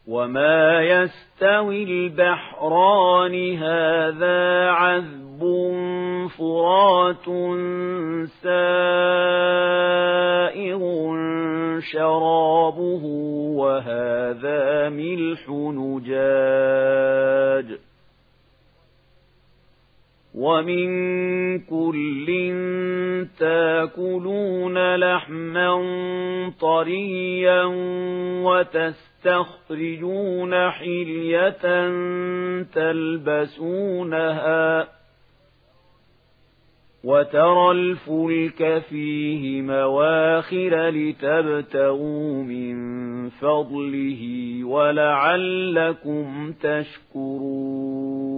وما يستوي البحران هذا عذب فرات سائغ شرابه وهذا ملح نجاج ومن كل تاكلون لحما طريا وتستخرجون حلية تلبسونها وترى الفلك فيه مواخر لتبتغوا من فضله ولعلكم تشكرون